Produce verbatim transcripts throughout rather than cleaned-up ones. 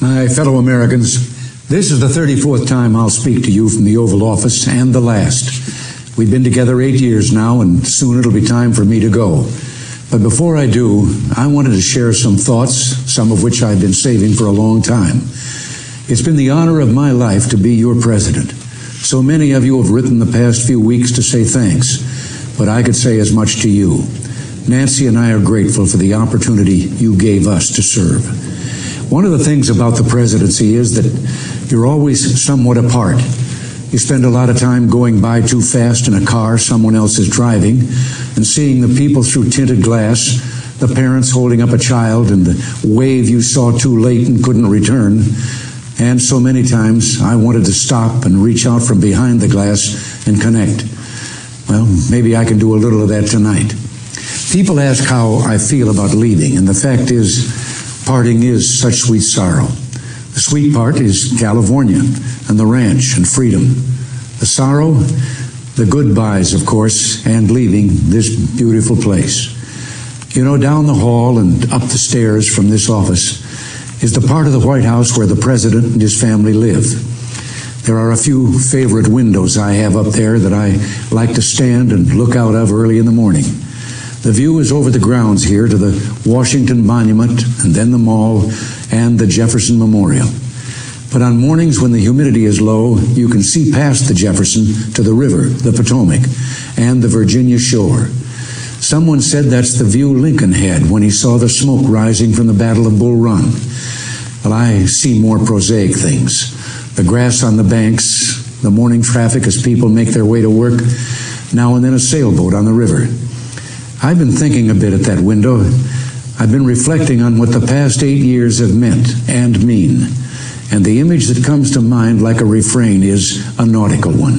My fellow Americans, this is the thirty-fourth time I'll speak to you from the Oval Office, and the last. We've been together eight years now, and soon it'll be time for me to go. But before I do, I wanted to share some thoughts, some of which I've been saving for a long time. It's been the honor of my life to be your president. So many of you have written the past few weeks to say thanks, but I could say as much to you. Nancy and I are grateful for the opportunity you gave us to serve. One of the things about the presidency is that you're always somewhat apart. You spend a lot of time going by too fast in a car someone else is driving and seeing the people through tinted glass, the parents holding up a child and the wave you saw too late and couldn't return. And so many times I wanted to stop and reach out from behind the glass and connect. Well, maybe I can do a little of that tonight. People ask how I feel about leaving, and the fact is, parting is such sweet sorrow. The sweet part is California and the ranch and freedom. The sorrow, the goodbyes, of course, and leaving this beautiful place. You know, down the hall and up the stairs from this office is the part of the White House where the president and his family live. There are a few favorite windows I have up there that I like to stand and look out of early in the morning. The view is over the grounds here to the Washington Monument, and then the Mall, and the Jefferson Memorial. But on mornings when the humidity is low, you can see past the Jefferson to the river, the Potomac, and the Virginia shore. Someone said that's the view Lincoln had when he saw the smoke rising from the Battle of Bull Run. Well, I see more prosaic things. The grass on the banks, the morning traffic as people make their way to work, now and then a sailboat on the river. I've been thinking a bit at that window. I've been reflecting on what the past eight years have meant and mean. And the image that comes to mind like a refrain is a nautical one.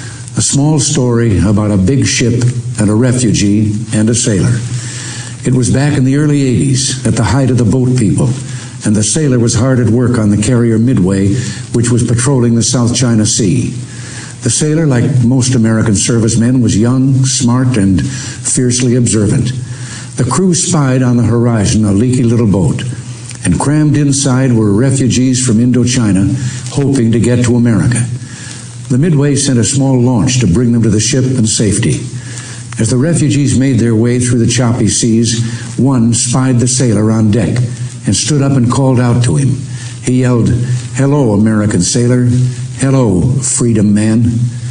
A small story about a big ship and a refugee and a sailor. It was back in the early eighties, at the height of the boat people, and the sailor was hard at work on the carrier Midway, which was patrolling the South China Sea. The sailor, like most American servicemen, was young, smart, and fiercely observant. The crew spied on the horizon a leaky little boat, and crammed inside were refugees from Indochina hoping to get to America. The Midway sent a small launch to bring them to the ship in safety. As the refugees made their way through the choppy seas, one spied the sailor on deck and stood up and called out to him. He yelled, "Hello, American sailor. Hello, freedom man."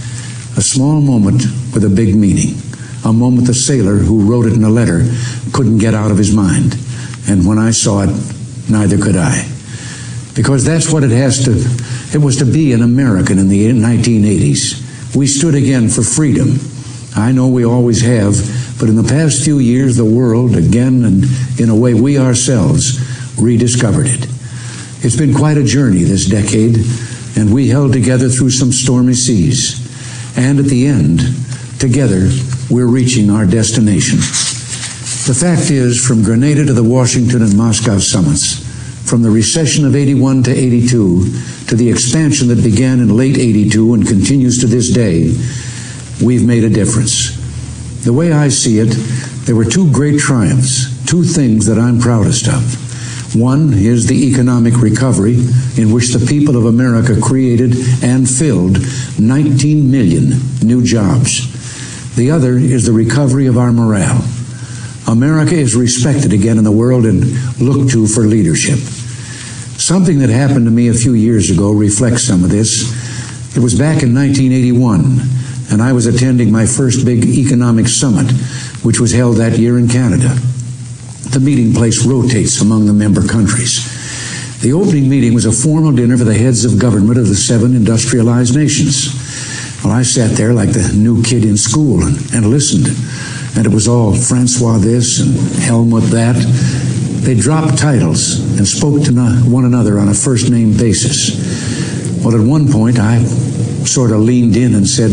A small moment with a big meaning. A moment the sailor who wrote it in a letter couldn't get out of his mind. And when I saw it, neither could I. Because that's what it has to, it was to be an American in the nineteen eighties. We stood again for freedom. I know we always have, but in the past few years, the world, again, and in a way we ourselves, rediscovered it. It's been quite a journey this decade, and we held together through some stormy seas. And at the end, together, we're reaching our destination. The fact is, from Grenada to the Washington and Moscow summits, from the recession of eighty-one to eighty-two, to the expansion that began in late eighty-two and continues to this day, we've made a difference. The way I see it, there were two great triumphs, two things that I'm proudest of. One is the economic recovery, in which the people of America created and filled nineteen million new jobs. The other is the recovery of our morale. America is respected again in the world and looked to for leadership. Something that happened to me a few years ago reflects some of this. It was back in nineteen eighty-one, and I was attending my first big economic summit, which was held that year in Canada. The meeting place rotates among the member countries. The opening meeting was a formal dinner for the heads of government of the seven industrialized nations. Well, I sat there like the new kid in school and, and listened. And it was all Francois this and Helmut that. They dropped titles and spoke to one another on a first-name basis. Well, at one point, I sort of leaned in and said,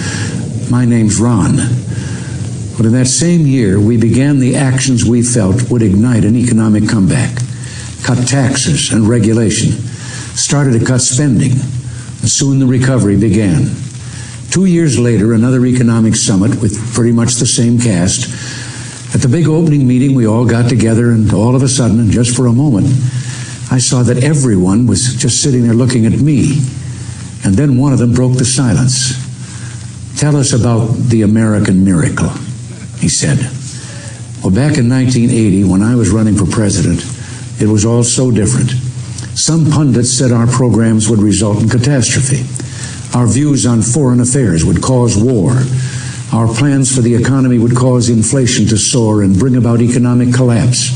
"My name's Ron." But in that same year, we began the actions we felt would ignite an economic comeback. Cut taxes and regulation, started to cut spending, and soon the recovery began. Two years later, another economic summit with pretty much the same cast. At the big opening meeting, we all got together, and all of a sudden, and just for a moment, I saw that everyone was just sitting there looking at me. And then one of them broke the silence. "Tell us about the American miracle," he said. Well, back in nineteen eighty, when I was running for president, it was all so different. Some pundits said our programs would result in catastrophe. Our views on foreign affairs would cause war. Our plans for the economy would cause inflation to soar and bring about economic collapse.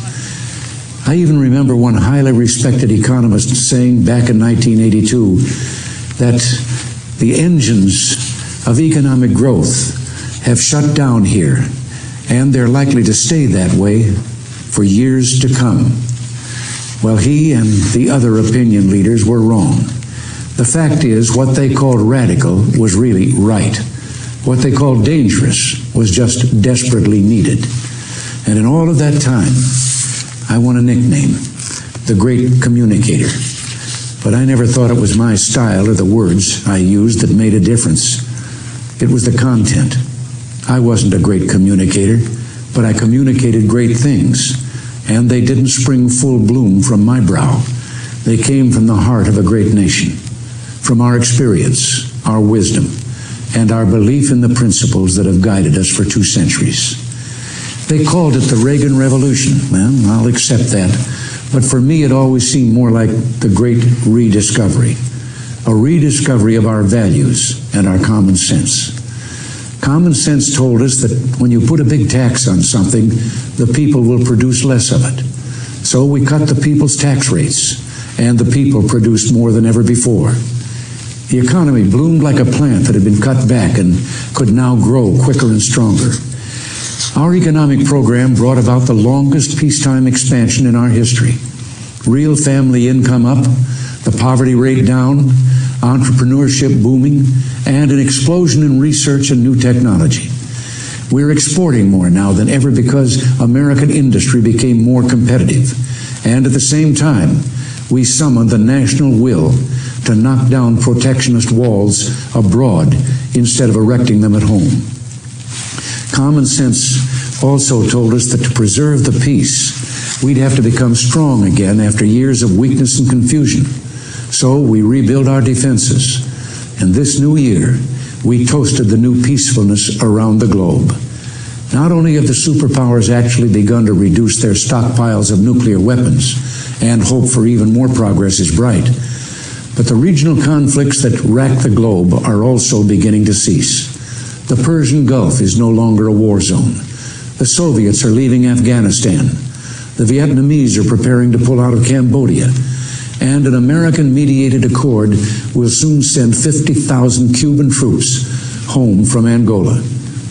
I even remember one highly respected economist saying back in nineteen eighty-two that the engines of economic growth have shut down here, and they're likely to stay that way for years to come. Well, he and the other opinion leaders were wrong. The fact is, what they called radical was really right. What they called dangerous was just desperately needed. And in all of that time, I won a nickname, the Great Communicator. But I never thought it was my style or the words I used that made a difference. It was the content. I wasn't a great communicator, but I communicated great things, and they didn't spring full bloom from my brow. They came from the heart of a great nation, from our experience, our wisdom, and our belief in the principles that have guided us for two centuries. They called it the Reagan Revolution. Well, I'll accept that. But for me, it always seemed more like the great rediscovery, a rediscovery of our values and our common sense. Common sense told us that when you put a big tax on something, the people will produce less of it. So we cut the people's tax rates, and the people produced more than ever before. The economy bloomed like a plant that had been cut back and could now grow quicker and stronger. Our economic program brought about the longest peacetime expansion in our history. Real family income up, the poverty rate down, entrepreneurship booming, and an explosion in research and new technology. We're exporting more now than ever because American industry became more competitive. And at the same time, we summoned the national will to knock down protectionist walls abroad instead of erecting them at home. Common sense also told us that to preserve the peace, we'd have to become strong again after years of weakness and confusion. So we rebuilt our defenses. And this new year, we toasted the new peacefulness around the globe. Not only have the superpowers actually begun to reduce their stockpiles of nuclear weapons, and hope for even more progress is bright, but the regional conflicts that rack the globe are also beginning to cease. The Persian Gulf is no longer a war zone. The Soviets are leaving Afghanistan. The Vietnamese are preparing to pull out of Cambodia. And an American-mediated accord will soon send fifty thousand Cuban troops home from Angola.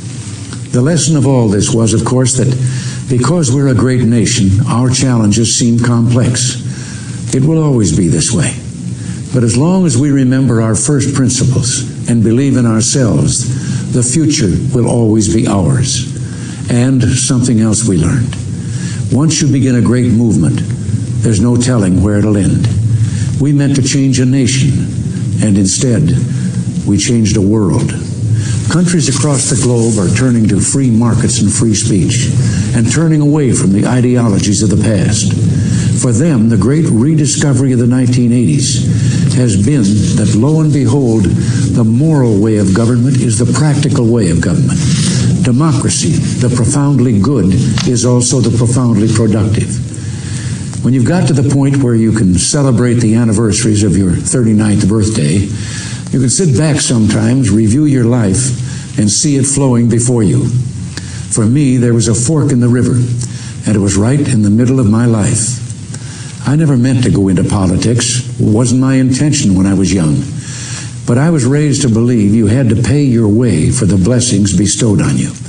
The lesson of all this was, of course, that because we're a great nation, our challenges seem complex. It will always be this way. But as long as we remember our first principles and believe in ourselves, the future will always be ours. And something else we learned. Once you begin a great movement, there's no telling where it'll end. We meant to change a nation, and instead, we changed a world. Countries across the globe are turning to free markets and free speech, and turning away from the ideologies of the past. For them, the great rediscovery of the nineteen eighties has been that, lo and behold, the moral way of government is the practical way of government. Democracy, the profoundly good, is also the profoundly productive. When you've got to the point where you can celebrate the anniversaries of your thirty-ninth birthday, you can sit back sometimes, review your life, and see it flowing before you. For me, there was a fork in the river, and it was right in the middle of my life. I never meant to go into politics. It wasn't my intention when I was young. But I was raised to believe you had to pay your way for the blessings bestowed on you.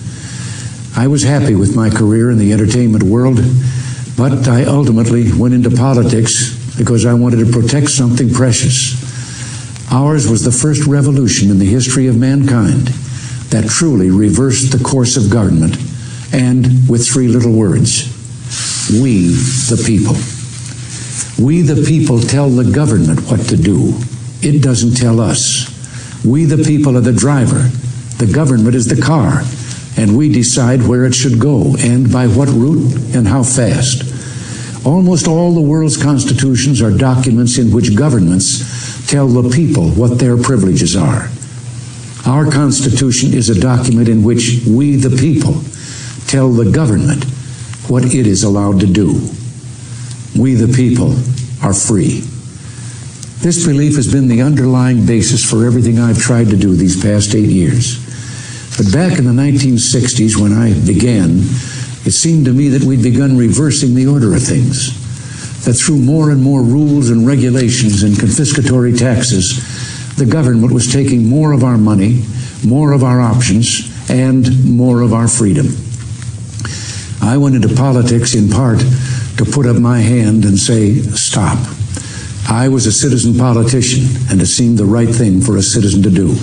I was happy with my career in the entertainment world, but I ultimately went into politics because I wanted to protect something precious. Ours was the first revolution in the history of mankind that truly reversed the course of government, and with three little words: we the people. We the people tell the government what to do. It doesn't tell us. We the people are the driver. The government is the car, and we decide where it should go and by what route and how fast. Almost all the world's constitutions are documents in which governments tell the people what their privileges are. Our Constitution is a document in which we, the people, tell the government what it is allowed to do. We, the people, are free. This belief has been the underlying basis for everything I've tried to do these past eight years. But back in the nineteen sixties, when I began, it seemed to me that we'd begun reversing the order of things, that through more and more rules and regulations and confiscatory taxes, the government was taking more of our money, more of our options, and more of our freedom. I went into politics in part to put up my hand and say, stop. I was a citizen politician, and it seemed the right thing for a citizen to do.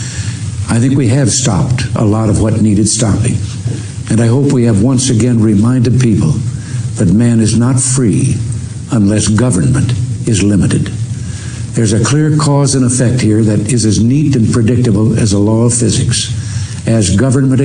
I think we have stopped a lot of what needed stopping, and I hope we have once again reminded people that man is not free unless government is limited. There's a clear cause and effect here that is as neat and predictable as a law of physics. As government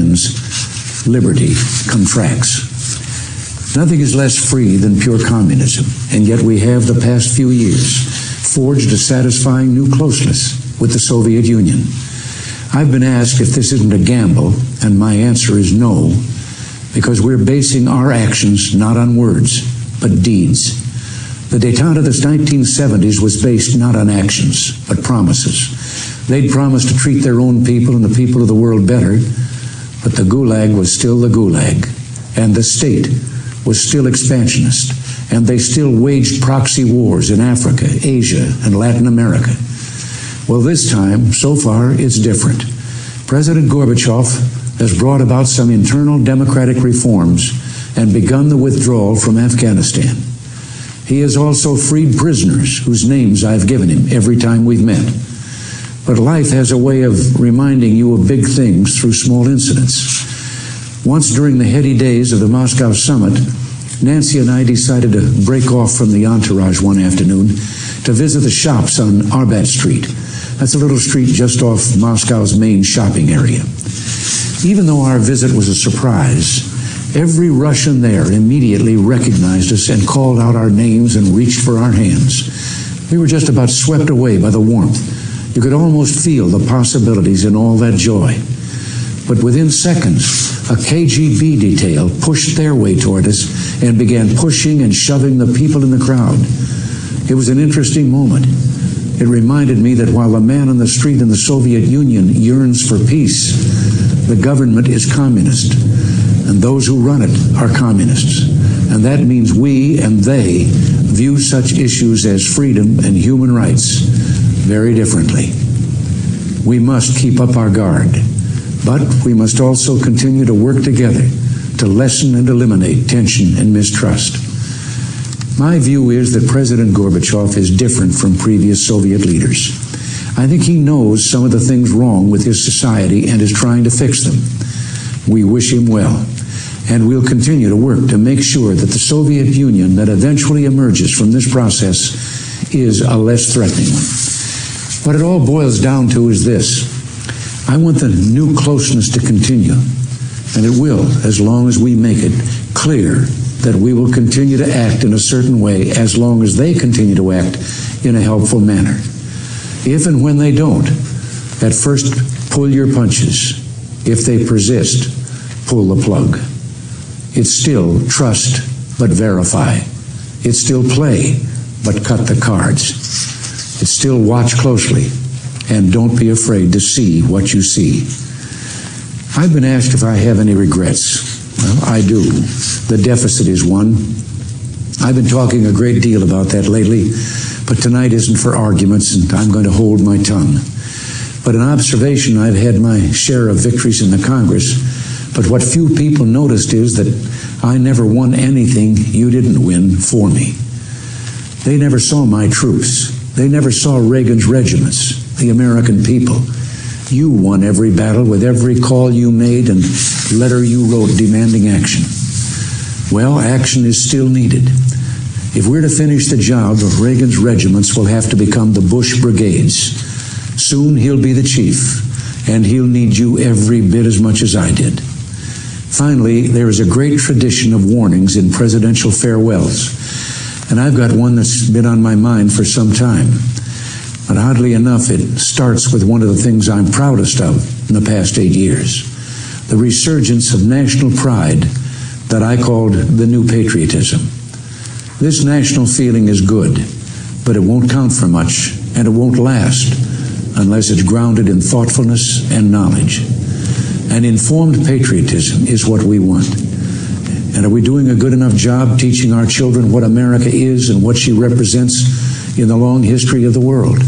expands, liberty contracts. Nothing is less free than pure communism, and yet we have the past few years forged a satisfying new closeness with the Soviet Union. I've been asked if this isn't a gamble, and my answer is no, because we're basing our actions not on words, but deeds. The détente of the nineteen seventies was based not on actions, but promises. They'd promised to treat their own people and the people of the world better, but the Gulag was still the Gulag, and the state was still expansionist, and they still waged proxy wars in Africa, Asia, and Latin America. Well, this time, so far, it's different. President Gorbachev has brought about some internal democratic reforms and begun the withdrawal from Afghanistan. He has also freed prisoners whose names I've given him every time we've met. But life has a way of reminding you of big things through small incidents. Once during the heady days of the Moscow summit, Nancy and I decided to break off from the entourage one afternoon to visit the shops on Arbat Street. That's a little street just off Moscow's main shopping area. Even though our visit was a surprise, every Russian there immediately recognized us and called out our names and reached for our hands. We were just about swept away by the warmth. You could almost feel the possibilities in all that joy. But within seconds, a K G B detail pushed their way toward us and began pushing and shoving the people in the crowd. It was an interesting moment. It reminded me that while the man on the street in the Soviet Union yearns for peace, the government is communist, and those who run it are communists. And that means we and they view such issues as freedom and human rights very differently. We must keep up our guard, but we must also continue to work together to lessen and eliminate tension and mistrust. My view is that President Gorbachev is different from previous Soviet leaders. I think he knows some of the things wrong with his society and is trying to fix them. We wish him well, and we'll continue to work to make sure that the Soviet Union that eventually emerges from this process is a less threatening one. What it all boils down to is this. I want the new closeness to continue, and it will as long as we make it clear that we will continue to act in a certain way as long as they continue to act in a helpful manner. If and when they don't, at first pull your punches. If they persist, pull the plug. It's still trust, but verify. It's still play, but cut the cards. It's still watch closely, and don't be afraid to see what you see. I've been asked if I have any regrets. Well, I do. The deficit is one. I've been talking a great deal about that lately, but tonight isn't for arguments, and I'm going to hold my tongue. But in observation, I've had my share of victories in the Congress, but what few people noticed is that I never won anything you didn't win for me. They never saw my troops. They never saw Reagan's regiments, the American people. You won every battle with every call you made and letter you wrote demanding action. Well, action is still needed. If we're to finish the job, Reagan's regiments will have to become the Bush brigades. Soon he'll be the chief, and he'll need you every bit as much as I did. Finally, there is a great tradition of warnings in presidential farewells, and I've got one that's been on my mind for some time. But oddly enough, it starts with one of the things I'm proudest of in the past eight years, the resurgence of national pride that I called the new patriotism. This national feeling is good, but it won't count for much, and it won't last unless it's grounded in thoughtfulness and knowledge. An informed patriotism is what we want. And are we doing a good enough job teaching our children what America is and what she represents in the long history of the world?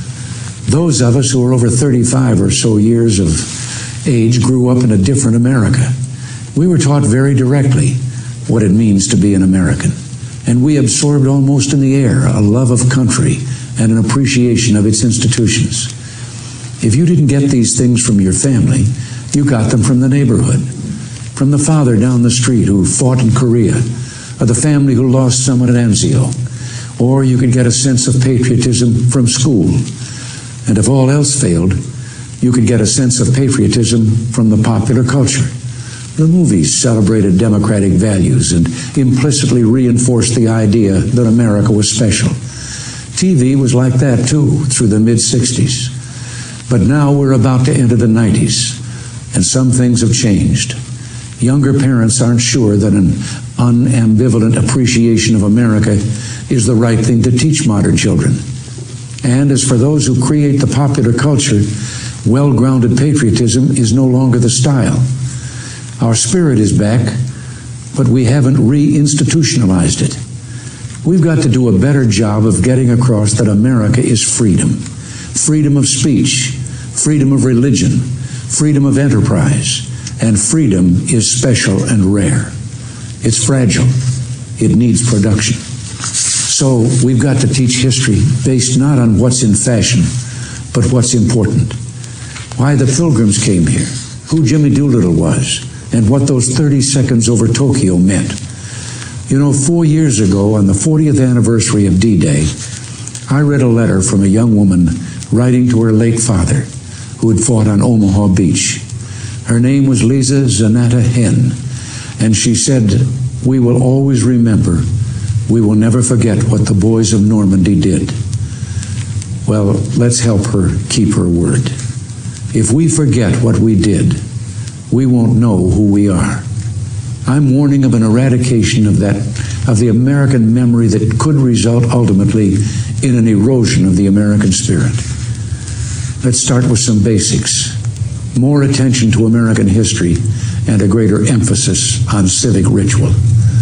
Those of us who are over thirty-five or so years of age grew up in a different America. We were taught very directly what it means to be an American. And we absorbed almost in the air a love of country and an appreciation of its institutions. If you didn't get these things from your family, you got them from the neighborhood, from the father down the street who fought in Korea, or the family who lost someone at Anzio. Or you could get a sense of patriotism from school. And if all else failed, you could get a sense of patriotism from the popular culture. The movies celebrated democratic values and implicitly reinforced the idea that America was special. T V was like that too, through the mid sixties. But now we're about to enter the nineties, and some things have changed. Younger parents aren't sure that an unambivalent appreciation of America is the right thing to teach modern children. And as for those who create the popular culture, well-grounded patriotism is no longer the style. Our spirit is back, but we haven't re-institutionalized it. We've got to do a better job of getting across that America is freedom. Freedom of speech, freedom of religion, freedom of enterprise, and freedom is special and rare. It's fragile. It needs production. So we've got to teach history based not on what's in fashion, but what's important. Why the Pilgrims came here, who Jimmy Doolittle was, and what those thirty seconds over Tokyo meant. You know, four years ago, on the fortieth anniversary of D-Day, I read a letter from a young woman writing to her late father, who had fought on Omaha Beach. Her name was Lisa Zanetta Henn, and she said, "We will always remember. We will never forget what the boys of Normandy did." Well, let's help her keep her word. If we forget what we did, we won't know who we are. I'm warning of an eradication of that, of the American memory that could result ultimately in an erosion of the American spirit. Let's start with some basics. More attention to American history and a greater emphasis on civic ritual.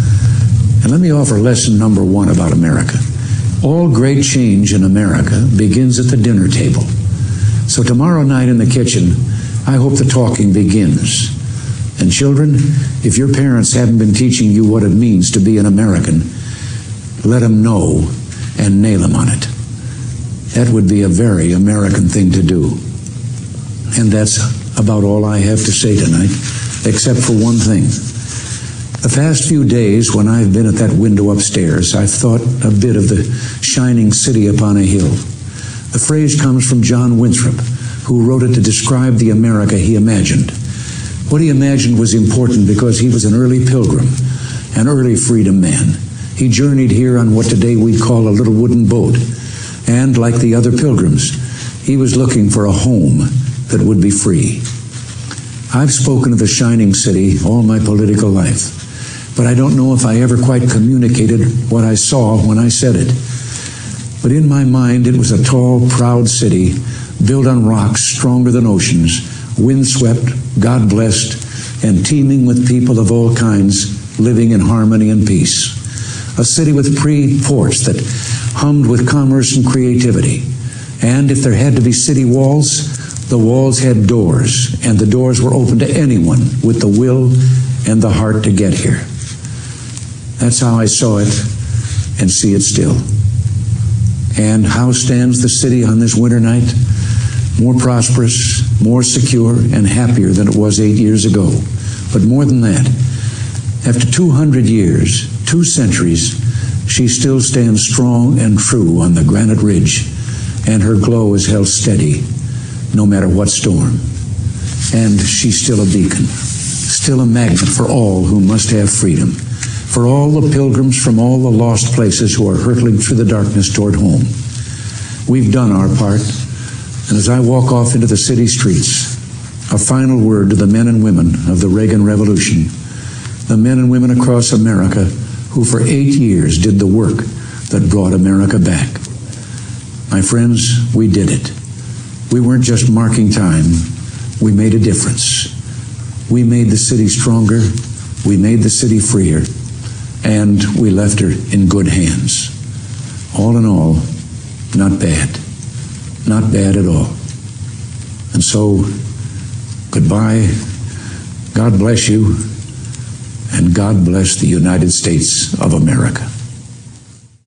And let me offer lesson number one about America. All great change in America begins at the dinner table. So tomorrow night in the kitchen, I hope the talking begins. And children, if your parents haven't been teaching you what it means to be an American, let them know and nail them on it. That would be a very American thing to do. And that's about all I have to say tonight, except for one thing. The past few days, when I've been at that window upstairs, I've thought a bit of the shining city upon a hill. The phrase comes from John Winthrop, who wrote it to describe the America he imagined. What he imagined was important because he was an early pilgrim, an early freedom man. He journeyed here on what today we'd call a little wooden boat. And like the other pilgrims, he was looking for a home that would be free. I've spoken of the shining city all my political life, but I don't know if I ever quite communicated what I saw when I said it. But in my mind, it was a tall, proud city built on rocks stronger than oceans, windswept, God-blessed, and teeming with people of all kinds living in harmony and peace. A city with free ports that hummed with commerce and creativity. And if there had to be city walls, the walls had doors, and the doors were open to anyone with the will and the heart to get here. That's how I saw it and see it still. And how stands the city on this winter night? More prosperous, more secure, and happier than it was eight years ago. But more than that, after two hundred years, two centuries, she still stands strong and true on the granite ridge, and her glow is held steady no matter what storm. And she's still a beacon, still still a magnet for all who must have freedom, for all the pilgrims from all the lost places who are hurtling through the darkness toward home. We've done our part, and as I walk off into the city streets, a final word to the men and women of the Reagan Revolution, the men and women across America who for eight years did the work that brought America back. My friends, we did it. We weren't just marking time, we made a difference. We made the city stronger, we made the city freer, and we left her in good hands. All in all, not bad. Not bad at all. And so, goodbye, God bless you, and God bless the United States of America.